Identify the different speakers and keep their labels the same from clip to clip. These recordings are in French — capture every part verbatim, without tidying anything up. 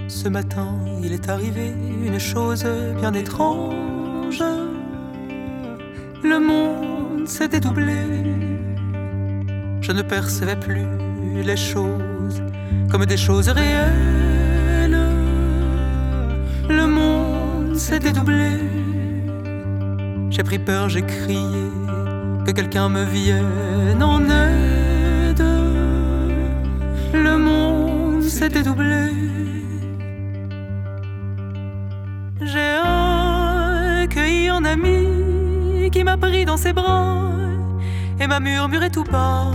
Speaker 1: Ce matin, il est arrivé une chose bien étrange. Le monde s'est dédoublé. Je ne percevais plus les choses comme des choses réelles. Le monde s'est dédoublé. J'ai pris peur, j'ai crié que quelqu'un me vienne en aide. Le monde s'est dédoublé. J'ai accueilli un ami qui m'a pris dans ses bras et m'a murmuré tout bas: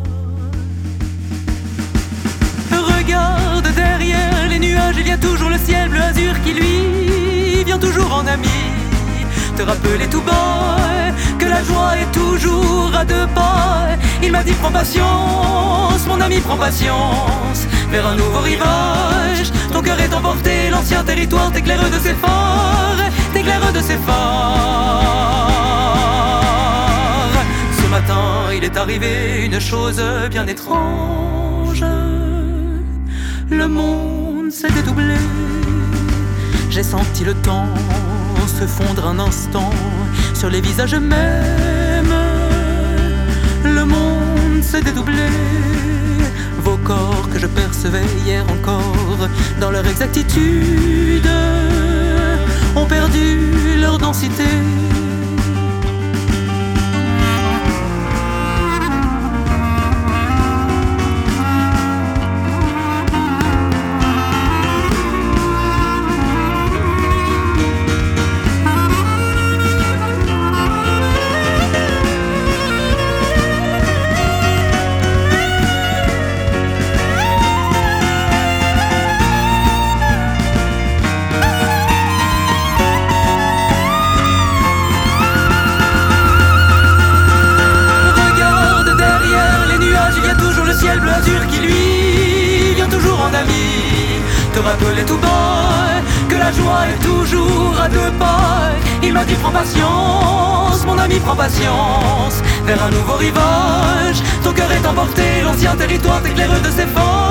Speaker 1: regarde derrière les nuages, il y a toujours le ciel bleu azur qui lui vient toujours en ami te rappeler tout bas que la joie est toujours à deux pas. Il m'a dit prends patience, mon ami prends patience, vers un nouveau rivage. Ton cœur est emporté, l'ancien territoire t'éclaire de ses phares, t'éclaire de ses phares. Ce matin, il est arrivé une chose bien étrange. Le monde s'est dédoublé. J'ai senti le temps se fondre un instant sur les visages mêmes. Le monde s'est dédoublé. Vos corps que je percevais hier encore dans leur exactitude ont perdu leur densité. Ciel bleu azur qui lui vient toujours en ami te rappeler tout bas que la joie est toujours à deux pas. Il m'a dit prends patience, mon ami prends patience, vers un nouveau rivage. Ton cœur est emporté, l'ancien territoire t'éclaire de ses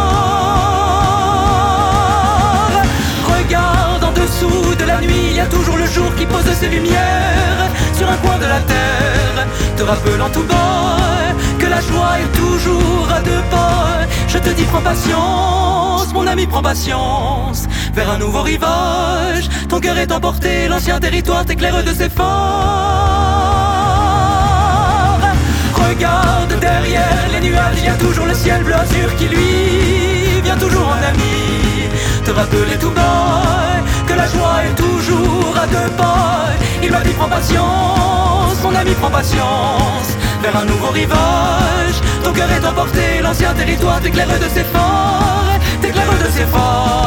Speaker 1: phares. Regarde en dessous de la nuit, il y a toujours le jour qui pose ses lumières sur un coin de la terre, te rappelant tout bas que la joie est toujours à deux pas. Je te dis prends patience, mon ami prends patience, vers un nouveau rivage. Ton cœur est emporté, l'ancien territoire t'éclaire de ses phares. Regarde derrière les nuages, il y a toujours le ciel bleu azur qui lui vient toujours en ami te rappeler tout bas que la joie est toujours à deux pas. Il m'a dit prends patience, mon ami prends patience, vers un nouveau rivage. Ton cœur est emporté, l'ancien territoire t'éclaire de ses phares, t'éclaire de ses phares.